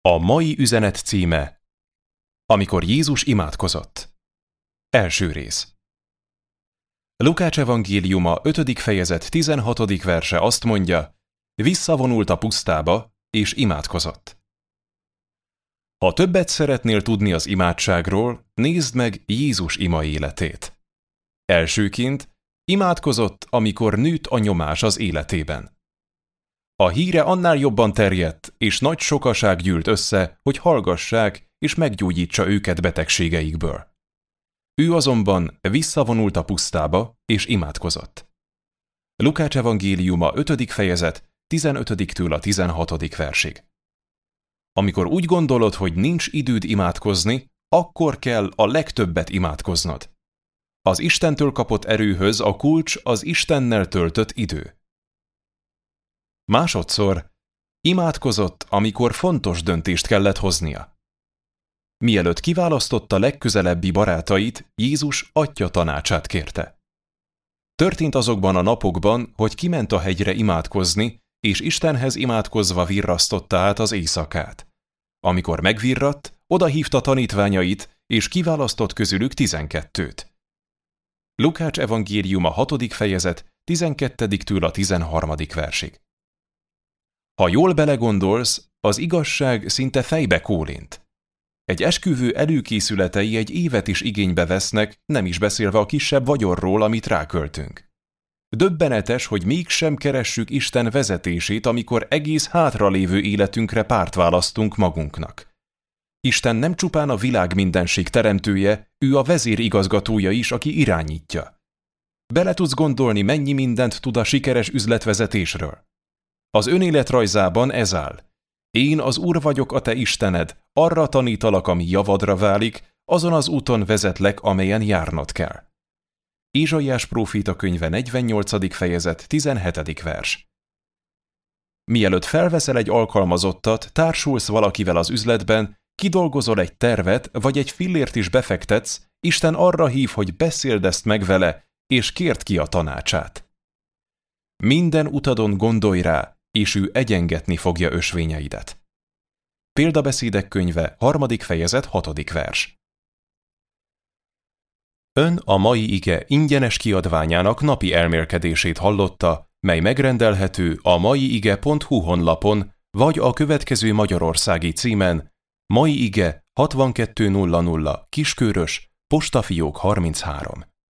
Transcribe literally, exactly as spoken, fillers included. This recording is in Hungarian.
A mai üzenet címe: Amikor Jézus imádkozott. Első rész. Lukács evangéliuma ötödik fejezet tizenhatodik verse azt mondja: visszavonult a pusztába, és imádkozott. Ha többet szeretnél tudni az imádságról, nézd meg Jézus ima életét. Elsőként imádkozott, amikor nőtt a nyomás az életében. A híre annál jobban terjedt, és nagy sokaság gyűlt össze, hogy hallgassák és meggyógyítsa őket betegségeikből. Ő azonban visszavonult a pusztába, és imádkozott. Lukács evangéliuma ötödik fejezet tizenötödiktől a tizenhatodik versig. Amikor úgy gondolod, hogy nincs időd imádkozni, akkor kell a legtöbbet imádkoznod. Az Istentől kapott erőhöz a kulcs az Istennel töltött idő. Másodszor imádkozott, amikor fontos döntést kellett hoznia. Mielőtt kiválasztotta legközelebbi barátait, Jézus Atya tanácsát kérte. Történt azokban a napokban, hogy kiment a hegyre imádkozni, és Istenhez imádkozva virrasztotta át az éjszakát. Amikor megvirradt, odahívta tanítványait, és kiválasztott közülük tizenkettőt. Lukács evangéliuma hatodik fejezet tizenkettediktől a tizenharmadik versig. Ha jól belegondolsz, az igazság szinte fejbe kólint. Egy esküvő előkészületei egy évet is igénybe vesznek, nem is beszélve a kisebb vagyonról, amit ráköltünk. Döbbenetes, hogy mégsem keressük Isten vezetését, amikor egész hátralévő életünkre párt választunk magunknak. Isten nem csupán a világ mindenség teremtője, ő a vezérigazgatója is, aki irányítja. Bele tudsz gondolni, mennyi mindent tud a sikeres üzletvezetésről. Az önéletrajzában ez áll: én az Úr vagyok a te Istened, arra tanítalak, ami javadra válik, azon az úton vezetlek, amelyen járnod kell. Ézsaiás próféta könyve negyvennyolcadik fejezet tizenhetedik vers. Mielőtt felveszel egy alkalmazottat, társulsz valakivel az üzletben, kidolgozol egy tervet, vagy egy fillért is befektetsz, Isten arra hív, hogy beszéld ezt meg vele, és kérd ki a tanácsát. Minden utadon gondolj rá, és ő egyengetni fogja ösvényeidet. Példabeszédek könyve, harmadik fejezet, hatodik vers. Ön a mai ige ingyenes kiadványának napi elmélkedését hallotta, mely megrendelhető a maiige pont hu honlapon, vagy a következő magyarországi címen: Mai Ige hatvankettő nulla nulla Kiskörös, postafiók harminchárom.